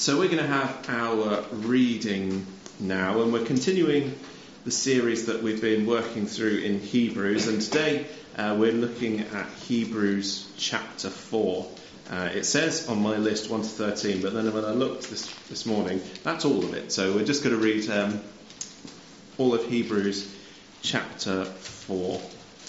So we're going to have our reading now, and we're continuing the series that we've been working through in Hebrews, and today we're looking at Hebrews chapter 4. It says on my list 1 to 13, but then when I looked this morning, that's all of it. So we're just going to read all of Hebrews chapter 4.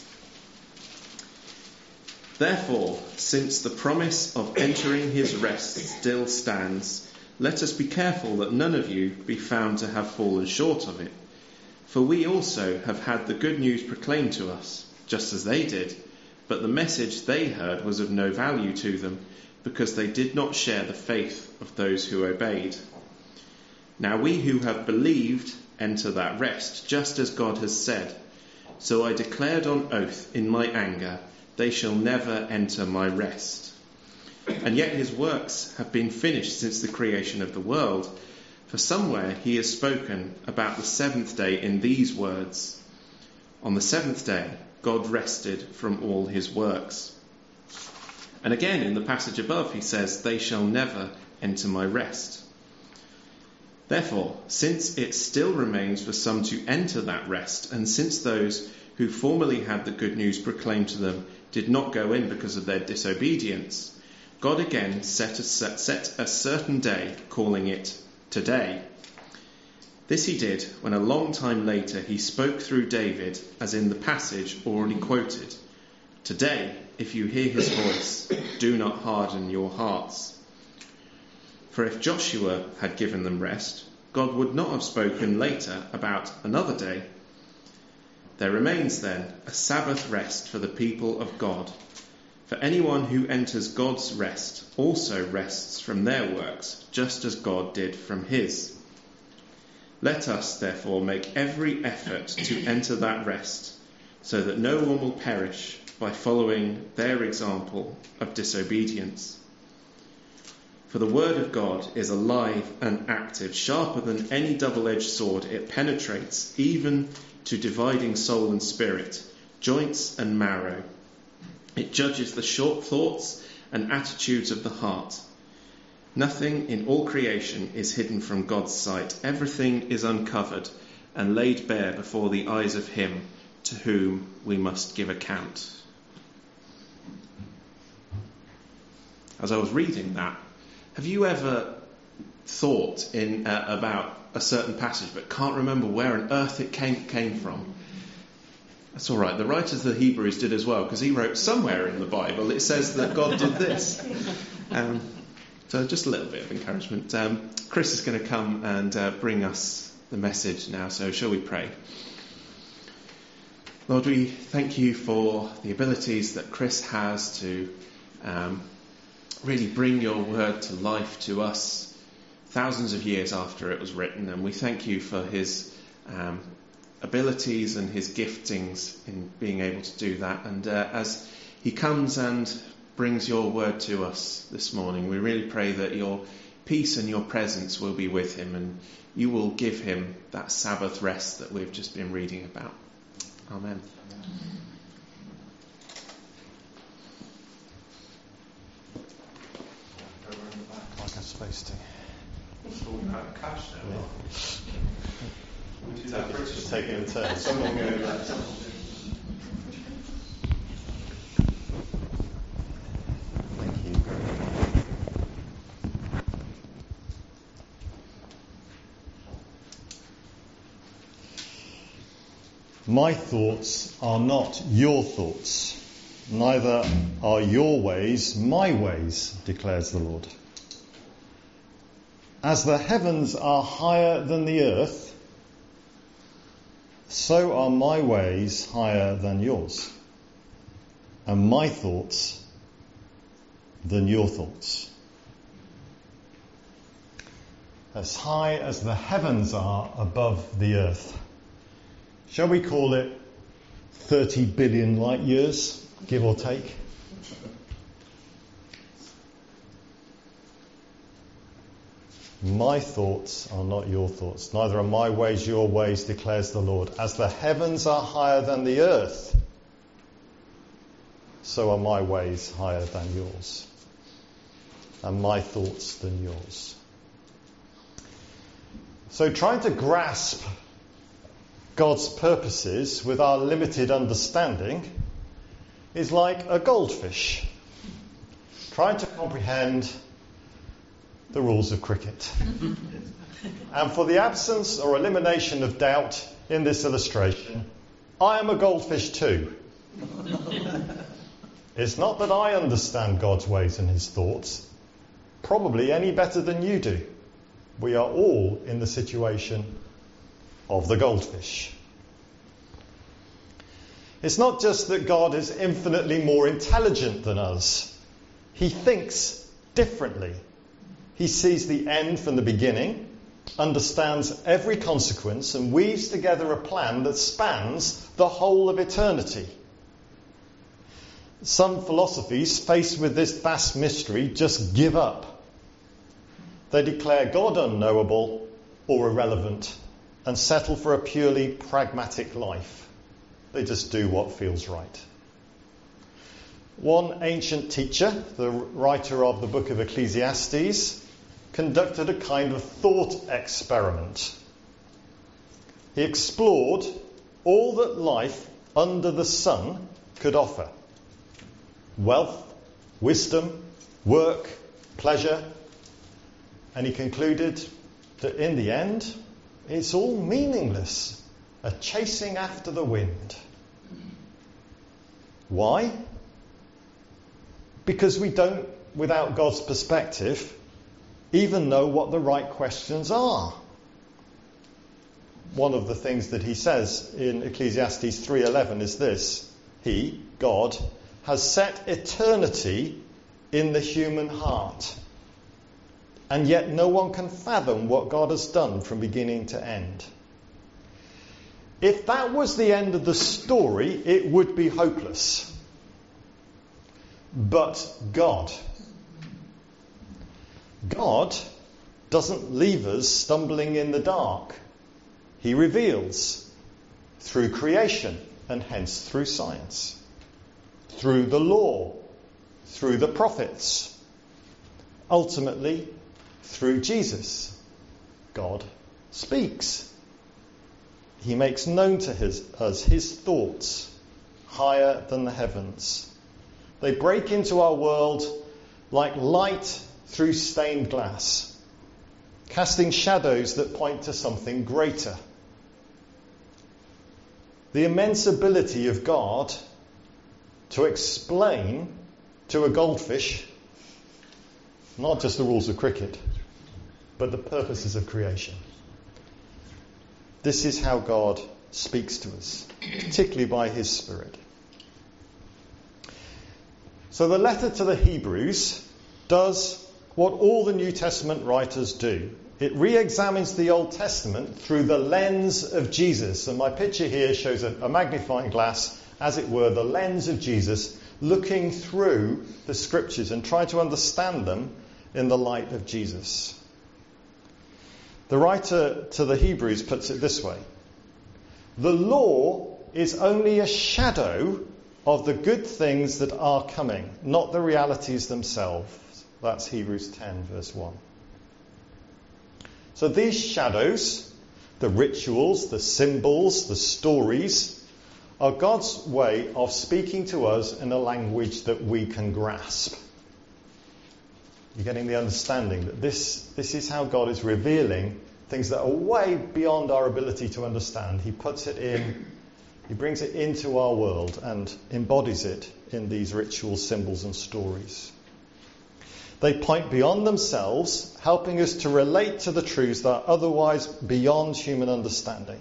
Therefore, since the promise of entering his rest still stands, let us be careful that none of you be found to have fallen short of it. For we also have had the good news proclaimed to us, just as they did, but the message they heard was of no value to them, because they did not share the faith of those who obeyed. Now we who have believed enter that rest, just as God has said. So I declared on oath in my anger, they shall never enter my rest. And yet his works have been finished since the creation of the world. For somewhere he has spoken about the seventh day in these words, on the seventh day God rested from all his works. And again in the passage above he says, they shall never enter my rest. Therefore, since it still remains for some to enter that rest, and since those who formerly had the good news proclaimed to them did not go in because of their disobedience, God again set a certain day, calling it today. This he did when a long time later he spoke through David, as in the passage already quoted. Today, if you hear his voice, do not harden your hearts. For if Joshua had given them rest, God would not have spoken later about another day. There remains then a Sabbath rest for the people of God. For anyone who enters God's rest also rests from their works, just as God did from his. Let us, therefore, make every effort to enter that rest, so that no one will perish by following their example of disobedience. For the word of God is alive and active, sharper than any double-edged sword. It penetrates even to dividing soul and spirit, joints and marrow. It judges the short thoughts and attitudes of the heart. Nothing in all creation is hidden from God's sight. Everything is uncovered and laid bare before the eyes of him to whom we must give account. As I was reading that, have you ever thought about a certain passage but can't remember where on earth it came from? That's all right. The writers of the Hebrews did as well, because he wrote somewhere in the Bible it says that God did this. So just a little bit of encouragement. Chris is going to come and bring us the message now, so shall we pray? Lord, we thank you for the abilities that Chris has to really bring your word to life to us thousands of years after it was written, and we thank you for his abilities and his giftings in being able to do that. And as he comes and brings your word to us this morning, we really pray that your peace and your presence will be with him, and you will give him that Sabbath rest that we've just been reading about. Amen. Like I'm supposed to. Talking about cash now. Just taking a turn. Someone go back. Thank you. My thoughts are not your thoughts, neither are your ways my ways, declares the Lord. As the heavens are higher than the earth, so are my ways higher than yours, and my thoughts than your thoughts. As high as the heavens are above the earth. Shall we call it 30 billion light years, give or take? My thoughts are not your thoughts, neither are my ways your ways, declares the Lord. As the heavens are higher than the earth, so are my ways higher than yours, and my thoughts than yours. So trying to grasp God's purposes with our limited understanding is like a goldfish trying to comprehend the rules of cricket. And for the absence or elimination of doubt in this illustration, I am a goldfish too. It's not that I understand God's ways and his thoughts, probably any better than you do. We are all in the situation of the goldfish. It's not just that God is infinitely more intelligent than us. He thinks differently. He sees the end from the beginning, understands every consequence, and weaves together a plan that spans the whole of eternity. Some philosophies, faced with this vast mystery, just give up. They declare God unknowable or irrelevant and settle for a purely pragmatic life. They just do what feels right. One ancient teacher, the writer of the book of Ecclesiastes, conducted a kind of thought experiment. He explored all that life under the sun could offer. Wealth, wisdom, work, pleasure. And he concluded that in the end, it's all meaningless, a chasing after the wind. Why? Because we don't, without God's perspective, even know what the right questions are. One of the things that he says in Ecclesiastes 3:11 is this: He, God, has set eternity in the human heart, and yet no one can fathom what God has done from beginning to end. If that was the end of the story, it would be hopeless. But God doesn't leave us stumbling in the dark. He reveals through creation, and hence through science, through the law, through the prophets, ultimately through Jesus. God speaks. He makes known to us his thoughts higher than the heavens. They break into our world like light through stained glass, casting shadows that point to something greater. The immense ability of God to explain to a goldfish not just the rules of cricket, but the purposes of creation. This is how God speaks to us, particularly by his Spirit. So the letter to the Hebrews does what all the New Testament writers do. It re-examines the Old Testament through the lens of Jesus. And my picture here shows a magnifying glass, as it were, the lens of Jesus, looking through the scriptures and trying to understand them in the light of Jesus. The writer to the Hebrews puts it this way: the law is only a shadow of the good things that are coming, not the realities themselves. That's Hebrews 10 verse 1. So these shadows, the rituals, the symbols, the stories, are God's way of speaking to us in a language that we can grasp. You're getting the understanding that this is how God is revealing things that are way beyond our ability to understand. He puts it in, he brings it into our world and embodies it in these rituals, symbols and stories. They point beyond themselves, helping us to relate to the truths that are otherwise beyond human understanding.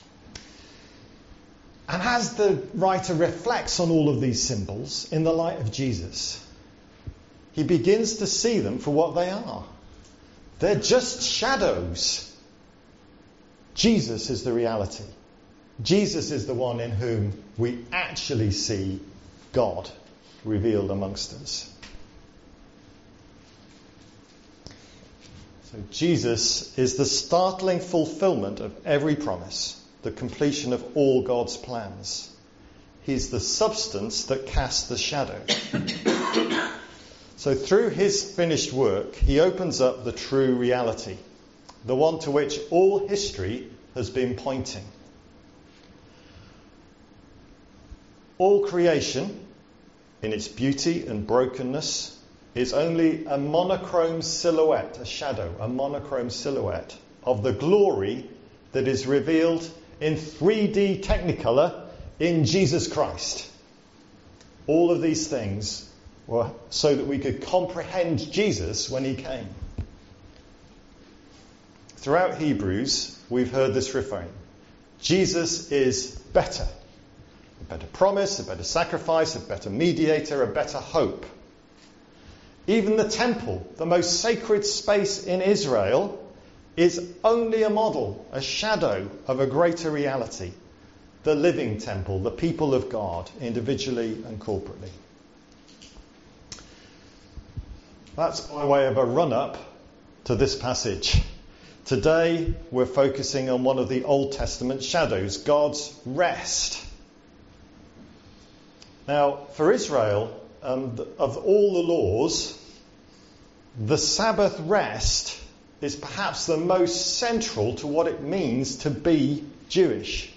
And as the writer reflects on all of these symbols in the light of Jesus, he begins to see them for what they are. They're just shadows. Jesus is the reality. Jesus is the one in whom we actually see God revealed amongst us. So Jesus is the startling fulfillment of every promise, the completion of all God's plans. He's the substance that casts the shadow. So through his finished work, he opens up the true reality. the one to which all history has been pointing. All creation, in its beauty and brokenness, is only a monochrome silhouette, a shadow, a monochrome silhouette of the glory that is revealed in 3D Technicolor in Jesus Christ. All of these things were so that we could comprehend Jesus when he came. Throughout Hebrews, we've heard this refrain. Jesus is better. A better promise, a better sacrifice, a better mediator, a better hope. Even the temple, the most sacred space in Israel, is only a model, a shadow of a greater reality. The living temple, the people of God, individually and corporately. That's by way of a run-up to this passage. Today we're focusing on one of the Old Testament shadows, God's rest. Now, for Israel, of all the laws, the Sabbath rest is perhaps the most central to what it means to be Jewish.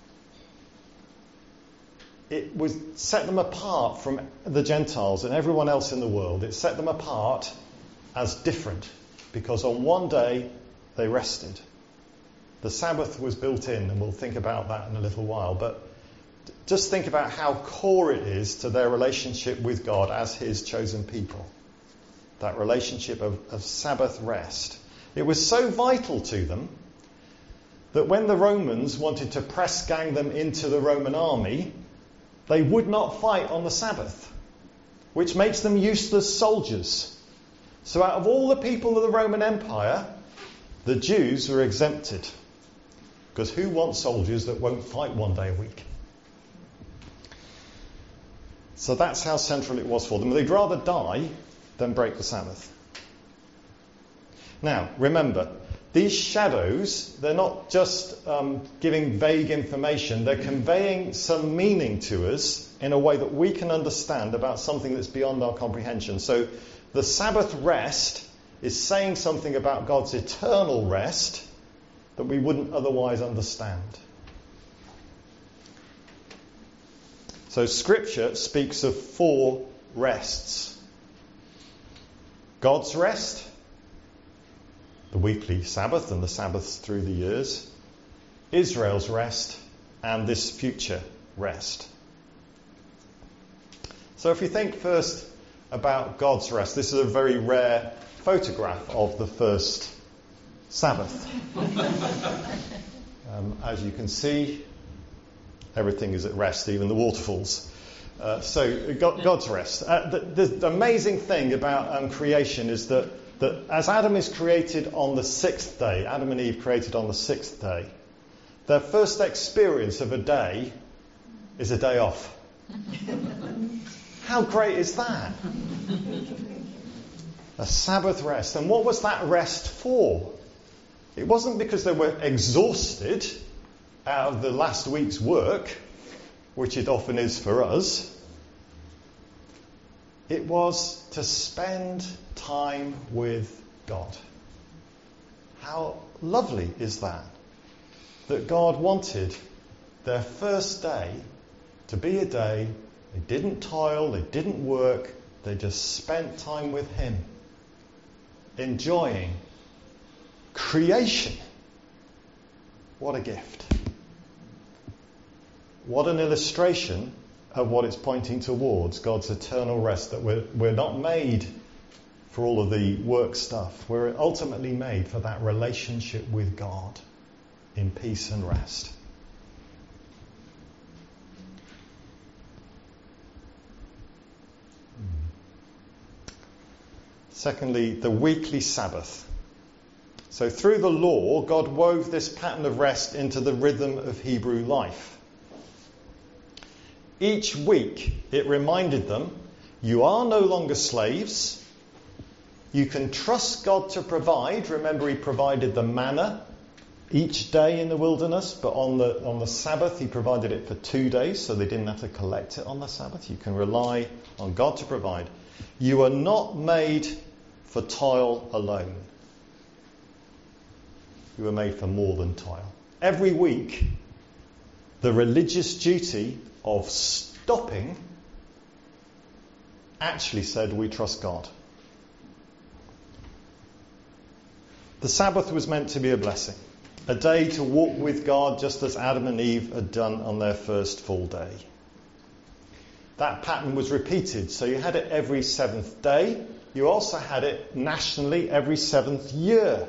It would set them apart from the Gentiles and everyone else in the world. It set them apart as different because on one day they rested. The Sabbath was built in, and we'll think about that in a little while, but just think about how core it is to their relationship with God as his chosen people. That relationship of Sabbath rest. It was so vital to them that when the Romans wanted to press gang them into the Roman army, they would not fight on the Sabbath, which makes them useless soldiers. So out of all the people of the Roman Empire, the Jews were exempted. Because who wants soldiers that won't fight one day a week? So that's how central it was for them. They'd rather die than break the Sabbath. Now, remember, these shadows, they're not just giving vague information, they're conveying some meaning to us in a way that we can understand about something that's beyond our comprehension. So the Sabbath rest is saying something about God's eternal rest that we wouldn't otherwise understand. So Scripture speaks of 4 rests. God's rest, the weekly Sabbath and the Sabbaths through the years, Israel's rest, and this future rest. So if we think first about God's rest, this is a very rare photograph of the first Sabbath. As you can see, everything is at rest, even the waterfalls. So God's rest. The amazing thing about creation is that as Adam is created on the 6th day, Adam and Eve created on the 6th day, their first experience of a day is a day off. How great is that? A Sabbath rest. And what was that rest for? It wasn't because they were exhausted out of the last week's work, which it often is for us. It was to spend time with God. How lovely is that? That God wanted their first day to be a day they didn't toil, they didn't work, they just spent time with Him, enjoying creation. What a gift. What an illustration of what it's pointing towards, God's eternal rest, that we're not made for all of the work stuff. We're ultimately made for that relationship with God in peace and rest. Secondly, the weekly Sabbath. So through the law, God wove this pattern of rest into the rhythm of Hebrew life. Each week, it reminded them, you are no longer slaves. You can trust God to provide. Remember, He provided the manna each day in the wilderness, but on the Sabbath, He provided it for 2 days, so they didn't have to collect it on the Sabbath. You can rely on God to provide. You are not made for toil alone. You were made for more than toil. Every week, the religious duty of stopping actually said, we trust God. The Sabbath was meant to be a blessing, a day to walk with God just as Adam and Eve had done on their first full day. That pattern was repeated, so you had it every seventh day. You also had it nationally every seventh year.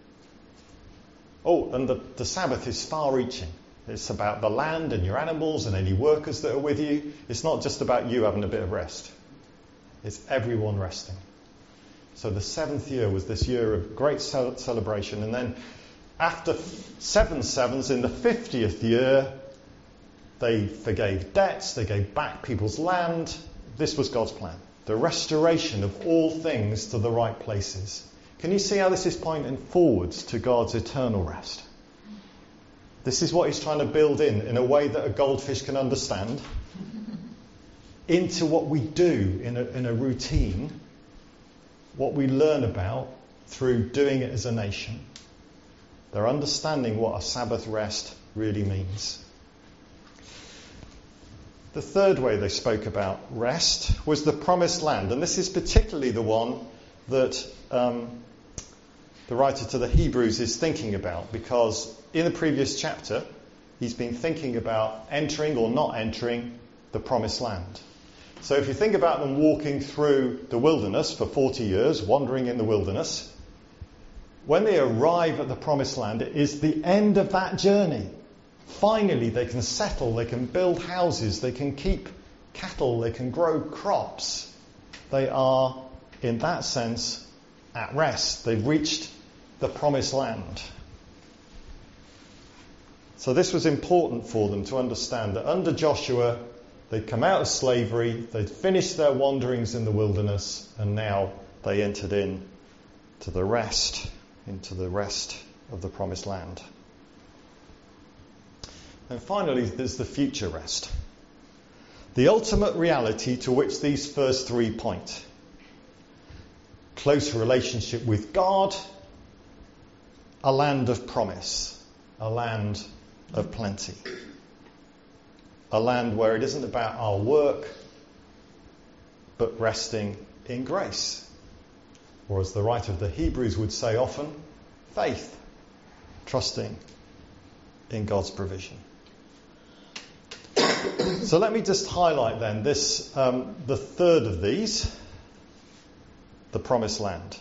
Oh, and the Sabbath is far-reaching. It's about the land and your animals and any workers that are with you. It's not just about you having a bit of rest. It's everyone resting. So the seventh year was this year of great celebration. And then after 7 sevens, in the 50th year, they forgave debts, they gave back people's land. This was God's plan. The restoration of all things to the right places. Can you see how this is pointing forwards to God's eternal rest? This is what he's trying to build in a way that a goldfish can understand, into what we do in a routine, what we learn about through doing it as a nation. They're understanding what a Sabbath rest really means. The third way they spoke about rest was the promised land. And this is particularly the one that the writer to the Hebrews is thinking about, because in the previous chapter he's been thinking about entering or not entering the promised land. So if you think about them walking through the wilderness for 40 years, wandering in the wilderness, when they arrive at the promised land, it is the end of that journey. Finally, they can settle, they can build houses, they can keep cattle, they can grow crops. They are, in that sense, at rest. They've reached the promised land. So this was important for them to understand that under Joshua, they'd come out of slavery, they'd finished their wanderings in the wilderness, and now they entered into the rest of the promised land. And finally, there's the future rest. The ultimate reality to which these first three point. Close relationship with God, a land of promise, a land of plenty. A land where it isn't about our work, but resting in grace. Or as the writer of the Hebrews would say often, faith, trusting in God's provision. So let me just highlight then this, the third of these, the promised land.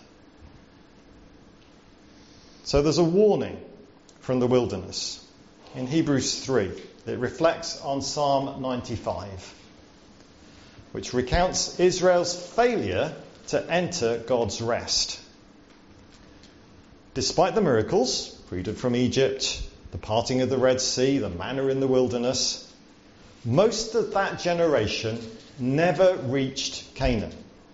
So there's a warning from the wilderness. In Hebrews 3, it reflects on Psalm 95, which recounts Israel's failure to enter God's rest. Despite the miracles, freedom from Egypt, the parting of the Red Sea, the manna in the wilderness, most of that generation never reached Canaan.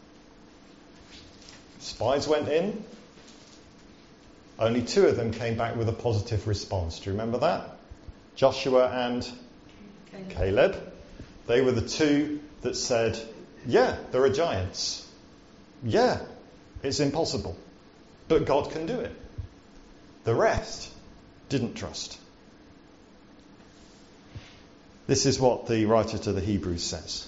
Spies went in. Only 2 of them came back with a positive response. Do you remember that? Joshua and Caleb. They were the 2 that said, yeah, there are giants. Yeah, it's impossible. But God can do it. The rest didn't trust. This is what the writer to the Hebrews says.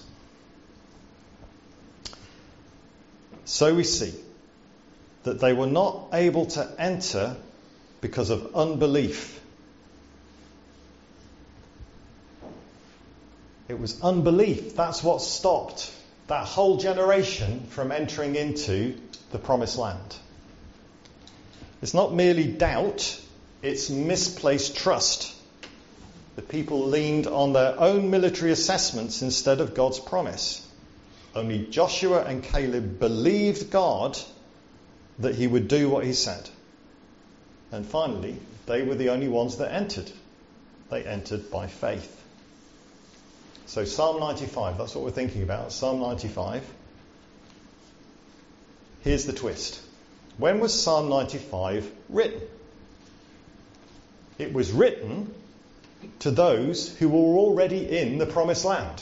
So we see that they were not able to enter because of unbelief. It was unbelief. That's what stopped that whole generation from entering into the promised land. It's not merely doubt, it's misplaced trust. The people leaned on their own military assessments instead of God's promise. Only Joshua and Caleb believed God that he would do what he said. And finally, they were the only ones that entered. They entered by faith. So Psalm 95, that's what we're thinking about, Psalm 95. Here's the twist. When was Psalm 95 written? It was written to those who were already in the promised land.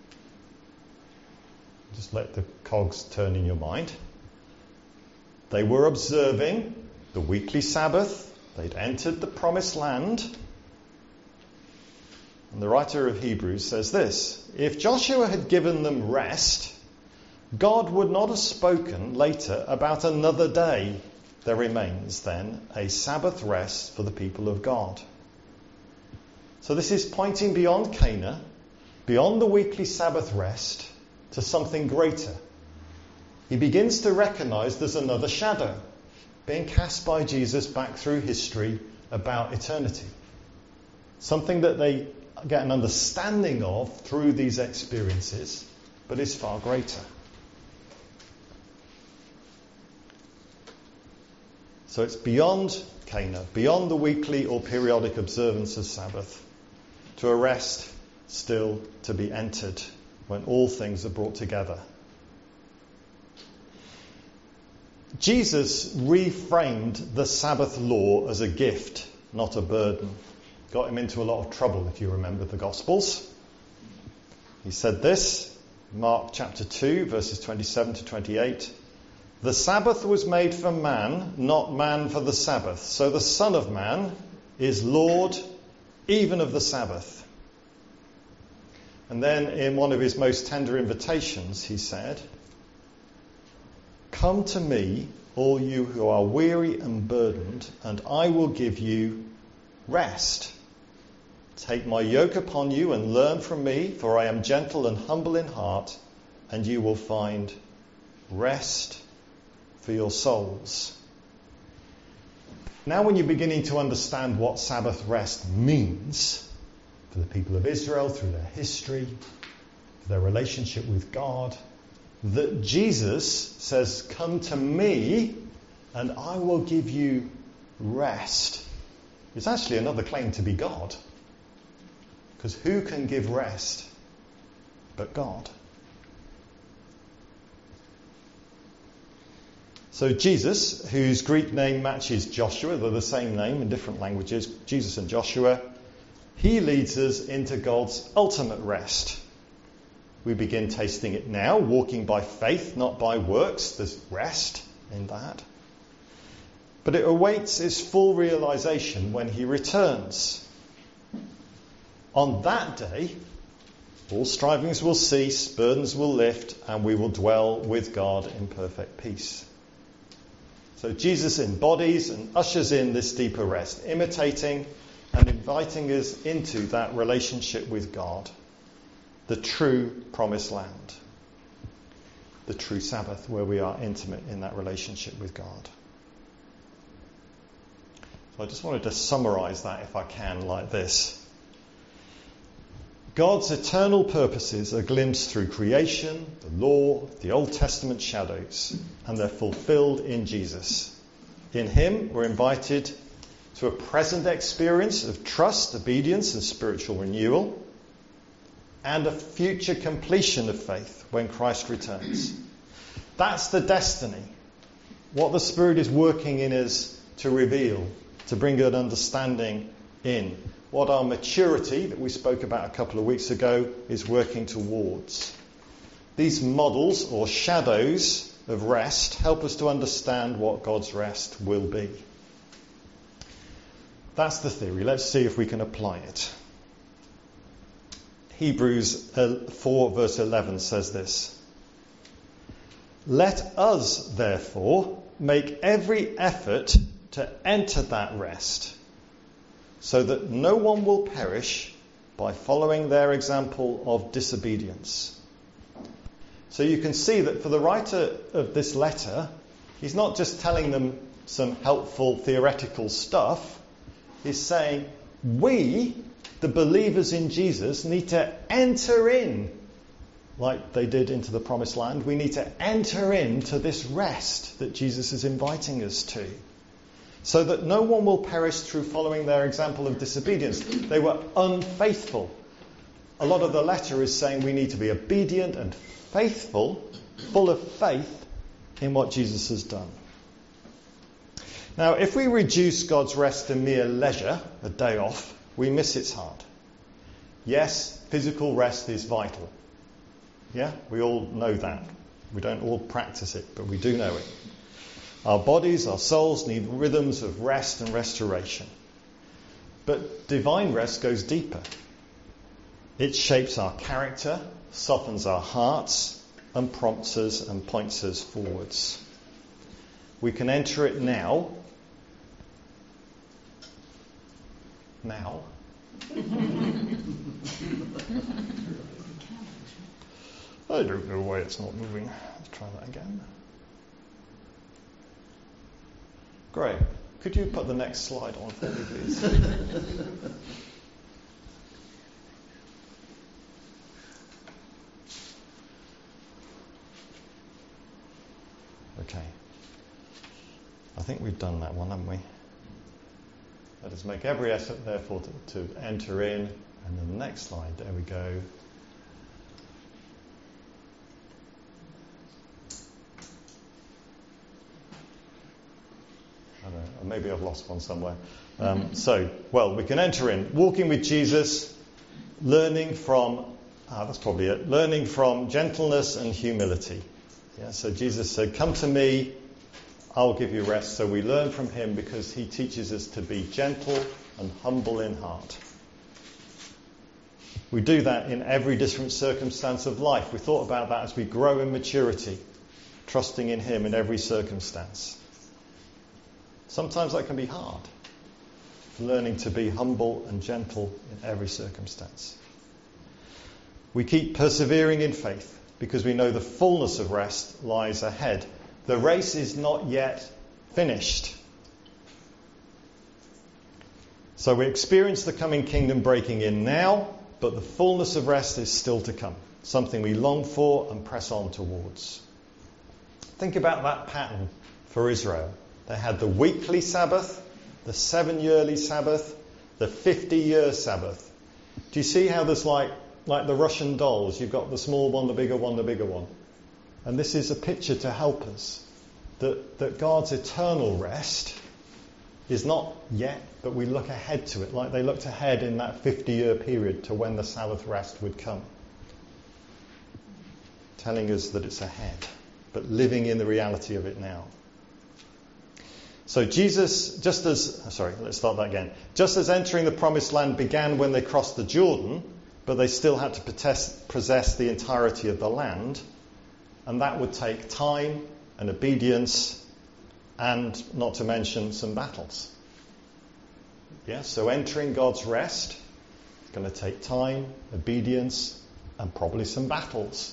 Just let the cogs turn in your mind. They were observing the weekly Sabbath, They'd entered the promised land. And the writer of Hebrews says this: if Joshua had given them rest, God would not have spoken later about another day. There remains then a Sabbath rest for the people of God. So this is pointing beyond Cana, beyond the weekly Sabbath rest, to something greater. He begins to recognise there's another shadow being cast by Jesus back through history about eternity. Something that they get an understanding of through these experiences, but is far greater. So it's beyond Cana, beyond the weekly or periodic observance of Sabbath, to a rest still to be entered when all things are brought together. Jesus reframed the Sabbath law as a gift, not a burden. Got him into a lot of trouble, if you remember the Gospels. He said this, Mark chapter 2, verses 27 to 28. The Sabbath was made for man, not man for the Sabbath. So the Son of Man is Lord even of the Sabbath. And then in one of his most tender invitations, he said, come to me, all you who are weary and burdened, and I will give you rest. Take my yoke upon you and learn from me, for I am gentle and humble in heart, and you will find rest for your souls. Now when you're beginning to understand what Sabbath rest means for the people of Israel through their history, for their relationship with God, that Jesus says, come to me and I will give you rest. It's actually another claim to be God. Because who can give rest but God? So Jesus, whose Greek name matches Joshua, they're the same name in different languages, Jesus and Joshua, he leads us into God's ultimate rest. We begin tasting it now, walking by faith, not by works. There's rest in that. But it awaits its full realization when he returns. On that day, all strivings will cease, burdens will lift, and we will dwell with God in perfect peace. So Jesus embodies and ushers in this deeper rest, imitating and inviting us into that relationship with God, the true promised land, the true Sabbath where we are intimate in that relationship with God. So I just wanted to summarize that, if I can, like this. God's eternal purposes are glimpsed through creation, the law, the Old Testament shadows, and they're fulfilled in Jesus. In him, we're invited to a present experience of trust, obedience, and spiritual renewal, and a future completion of faith when Christ returns. That's the destiny. What the Spirit is working in us to reveal, to bring an understanding in. What our maturity, that we spoke about a couple of weeks ago, is working towards. These models or shadows of rest help us to understand what God's rest will be. That's the theory. Let's see if we can apply it. Hebrews 4 verse 11 says this. Let us, therefore, make every effort to enter that rest, so that no one will perish by following their example of disobedience. So you can see that for the writer of this letter, he's not just telling them some helpful theoretical stuff. He's saying, we, the believers in Jesus, need to enter in, like they did into the promised land. We need to enter into this rest that Jesus is inviting us to, so that no one will perish through following their example of disobedience. They were unfaithful. A lot of the letter is saying we need to be obedient and faithful, full of faith in what Jesus has done. Now, if we reduce God's rest to mere leisure, a day off, we miss its heart. Yes, physical rest is vital. Yeah, we all know that. We don't all practice it, but we do know it. Our bodies, our souls need rhythms of rest and restoration. But divine rest goes deeper. It shapes our character, softens our hearts, and prompts us and points us forwards. We can enter it now. Now. I don't know why it's not moving. Let's try that again. Great. Could you put the next slide on for me, please? Okay. I think we've done that one, haven't we? Let us make every effort, therefore, to enter in. And then the next slide, there we go. I don't know, maybe I've lost one somewhere. We can enter in. Walking with Jesus, learning from, that's probably it, learning from gentleness and humility. Yeah, so Jesus said, come to me, I'll give you rest. So we learn from him because he teaches us to be gentle and humble in heart. We do that in every different circumstance of life. We thought about that as we grow in maturity, trusting in him in every circumstance. Sometimes that can be hard, learning to be humble and gentle in every circumstance. We keep persevering in faith because we know the fullness of rest lies ahead. The race is not yet finished. So we experience the coming kingdom breaking in now, but the fullness of rest is still to come, something we long for and press on towards. Think about that pattern for Israel. They had the weekly Sabbath, the 7-yearly Sabbath, the 50-year Sabbath. Do you see how there's like the Russian dolls? You've got the small one, the bigger one, the bigger one. And this is a picture to help us that God's eternal rest is not yet, but we look ahead to it, like they looked ahead in that 50-year period to when the Sabbath rest would come. Telling us that it's ahead, but living in the reality of it now. So Jesus, just as entering the promised land began when they crossed the Jordan, but they still had to possess the entirety of the land, and that would take time and obedience, and not to mention some battles. Yeah, so entering God's rest is going to take time, obedience, and probably some battles.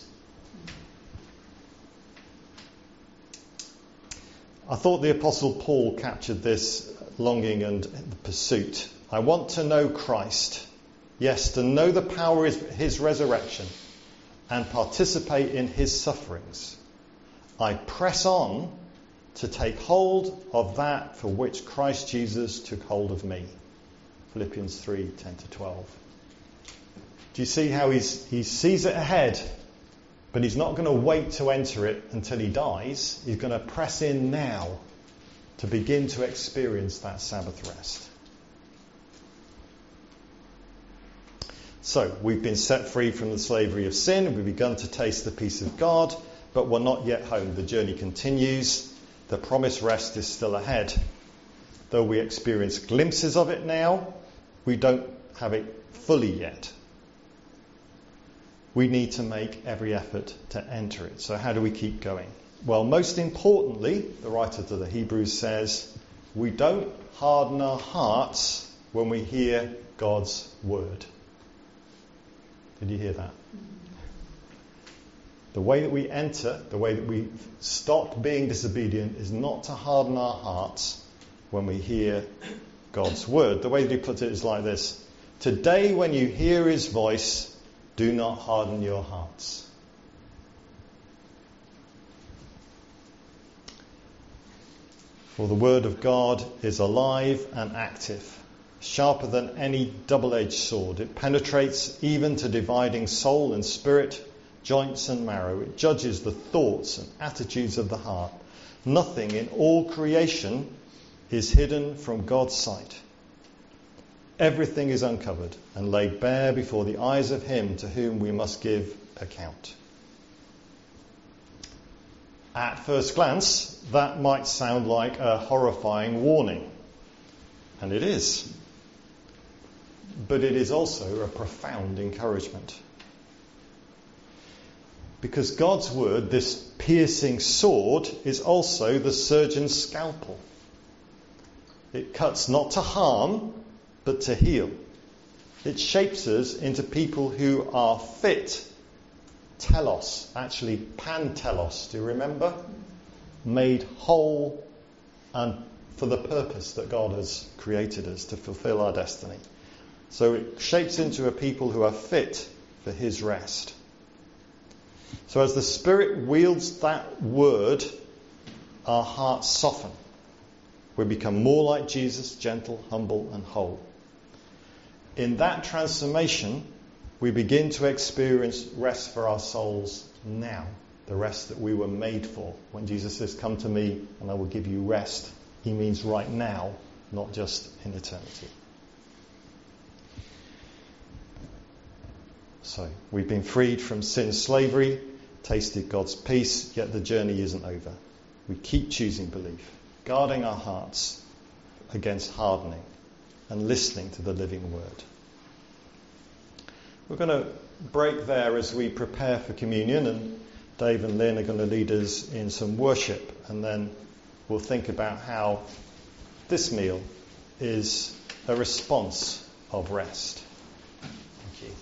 I thought the Apostle Paul captured this longing and the pursuit. I want to know Christ. Yes, to know the power of his resurrection and participate in his sufferings. I press on to take hold of that for which Christ Jesus took hold of me. Philippians 3:10-12. Do you see how he sees it ahead? But he's not going to wait to enter it until he dies. He's going to press in now to begin to experience that Sabbath rest. So, we've been set free from the slavery of sin. We've begun to taste the peace of God, but we're not yet home. The journey continues. The promised rest is still ahead. Though we experience glimpses of it now, we don't have it fully yet. We need to make every effort to enter it. So how do we keep going? Well, most importantly, the writer to the Hebrews says, we don't harden our hearts when we hear God's word. Did you hear that? The way that we enter, the way that we stop being disobedient is not to harden our hearts when we hear God's word. The way that he puts it is like this. Today when you hear his voice, do not harden your hearts. For the word of God is alive and active, sharper than any double-edged sword. It penetrates even to dividing soul and spirit, joints and marrow. It judges the thoughts and attitudes of the heart. Nothing in all creation is hidden from God's sight. Everything is uncovered and laid bare before the eyes of him to whom we must give account. At first glance, that might sound like a horrifying warning. And it is. But it is also a profound encouragement. Because God's word, this piercing sword, is also the surgeon's scalpel. It cuts not to harm, but to heal. It shapes us into people who are fit. Telos, actually pantelos, do you remember? Made whole and for the purpose that God has created us to fulfill our destiny. So it shapes into a people who are fit for his rest. So as the Spirit wields that word, our hearts soften. We become more like Jesus, gentle, humble and whole. In that transformation, we begin to experience rest for our souls now. The rest that we were made for. When Jesus says, come to me and I will give you rest, he means right now, not just in eternity. So, we've been freed from sin's slavery, tasted God's peace, yet the journey isn't over. We keep choosing belief, guarding our hearts against hardening and listening to the living word. We're going to break there as we prepare for communion, and Dave and Lynn are going to lead us in some worship, and then we'll think about how this meal is a response of rest. Thank you.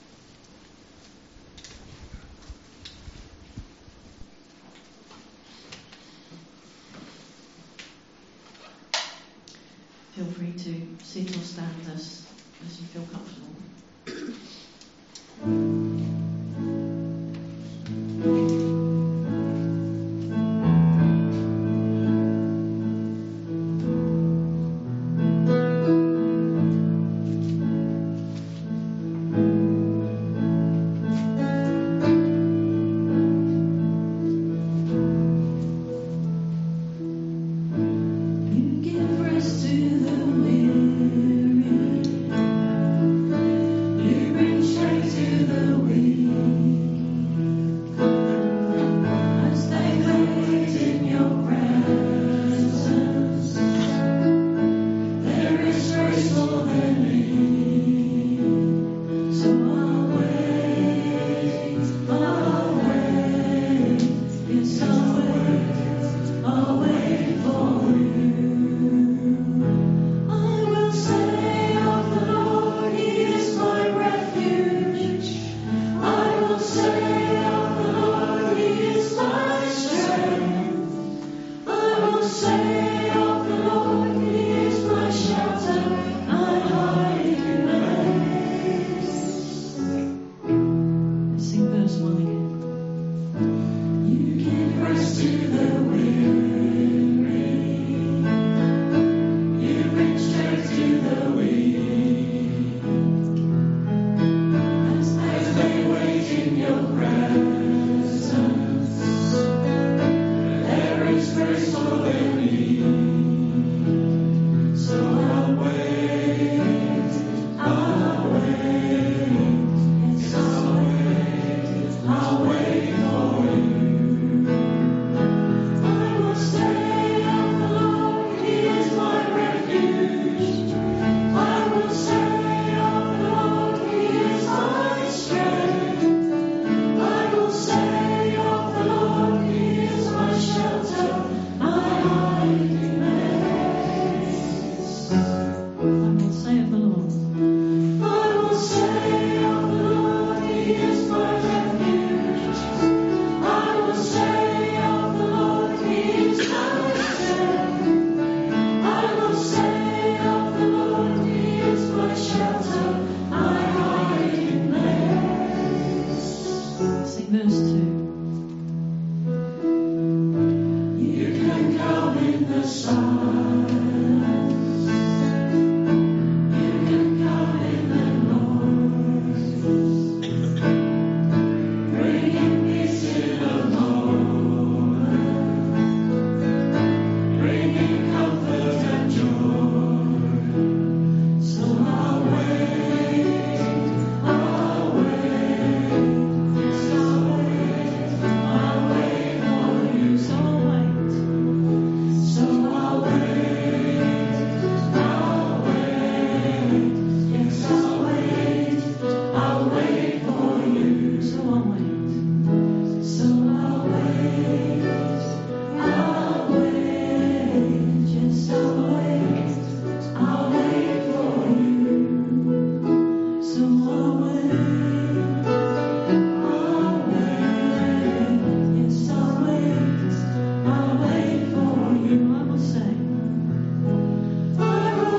Feel free to sit or stand as you feel comfortable. To the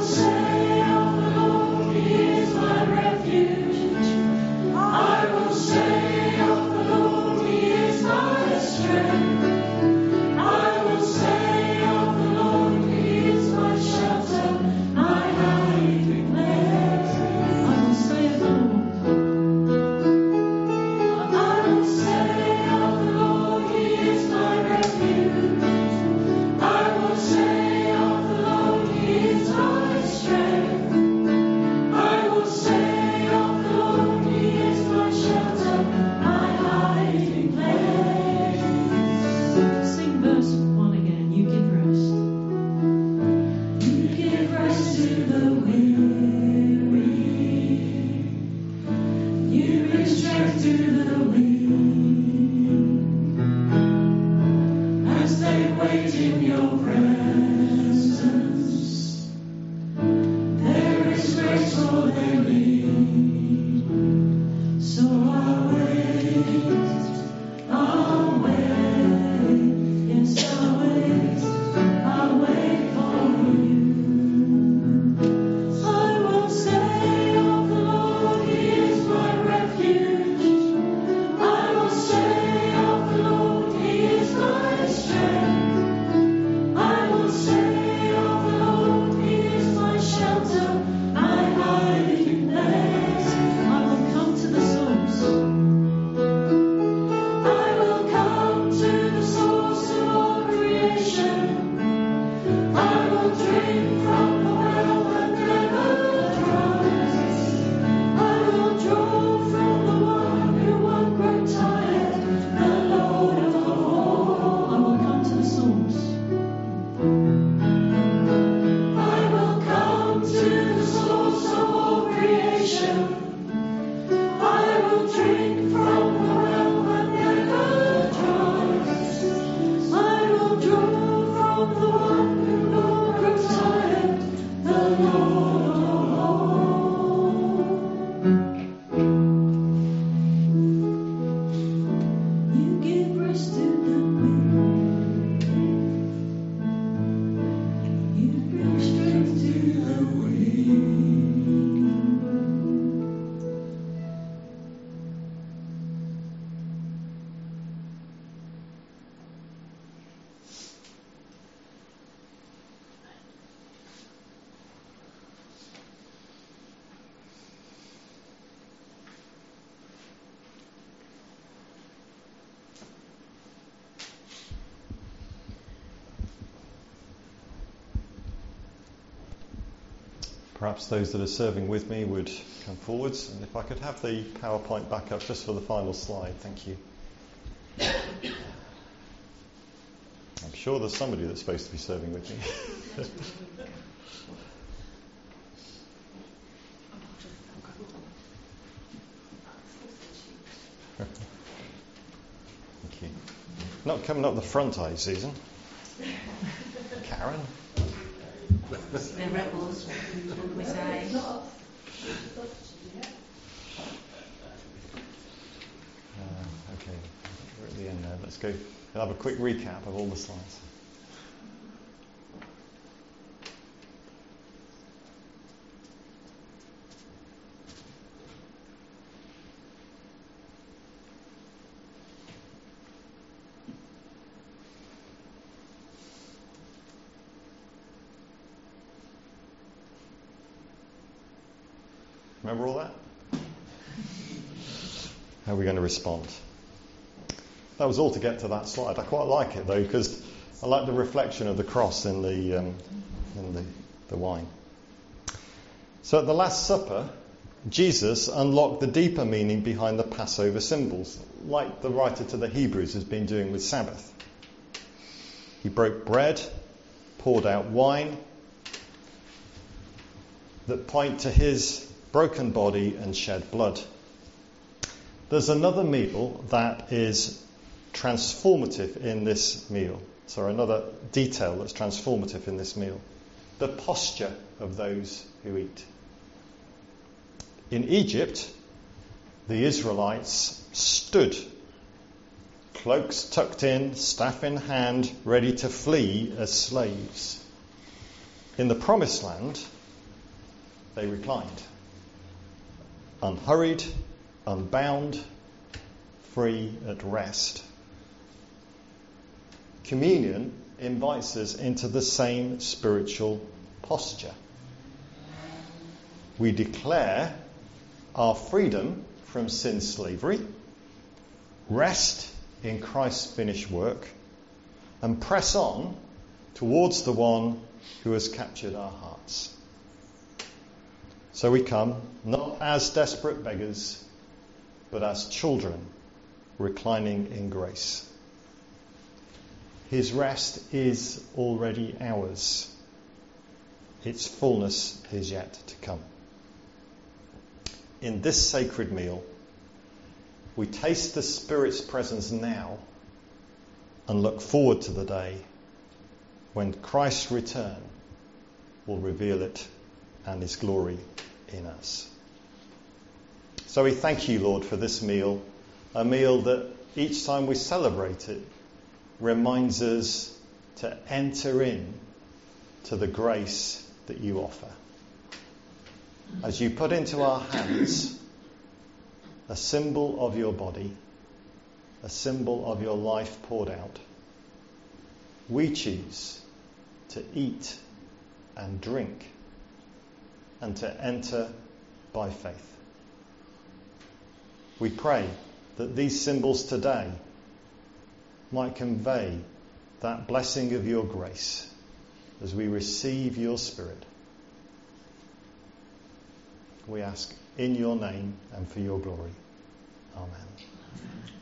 Perhaps those that are serving with me would come forwards, and if I could have the PowerPoint back up just for the final slide, thank you. I'm sure there's somebody that's supposed to be serving with me. Thank you. Not coming up the front, are you, Susan? Karen? They're rebels, what we say. Okay, we're at the end now. Let's go. We'll have a quick recap of all the slides. Remember all that? How are we going to respond? That was all to get to that slide. I quite like it though, because I like the reflection of the cross in the wine. So at the Last Supper, Jesus unlocked the deeper meaning behind the Passover symbols, like the writer to the Hebrews has been doing with Sabbath. He broke bread, poured out wine that point to his broken body and shed blood. There's another meal that is transformative in this meal. So another detail that's transformative in this meal. The posture of those who eat. In Egypt, the Israelites stood, cloaks tucked in, staff in hand, ready to flee as slaves. In the Promised Land, they reclined. Unhurried, unbound, free at rest. Communion invites us into the same spiritual posture. We declare our freedom from sin slavery, rest in Christ's finished work, and press on towards the one who has captured our hearts. So we come, not as desperate beggars, but as children reclining in grace. His rest is already ours. Its fullness is yet to come. In this sacred meal, we taste the Spirit's presence now and look forward to the day when Christ's return will reveal it and His glory in us. So we thank you, Lord, for this meal, a meal that each time we celebrate it reminds us to enter in to the grace that you offer. As you put into our hands a symbol of your body, a symbol of your life poured out, we choose to eat and drink and to enter by faith. We pray that these symbols today might convey that blessing of your grace as we receive your Spirit. We ask in your name and for your glory. Amen.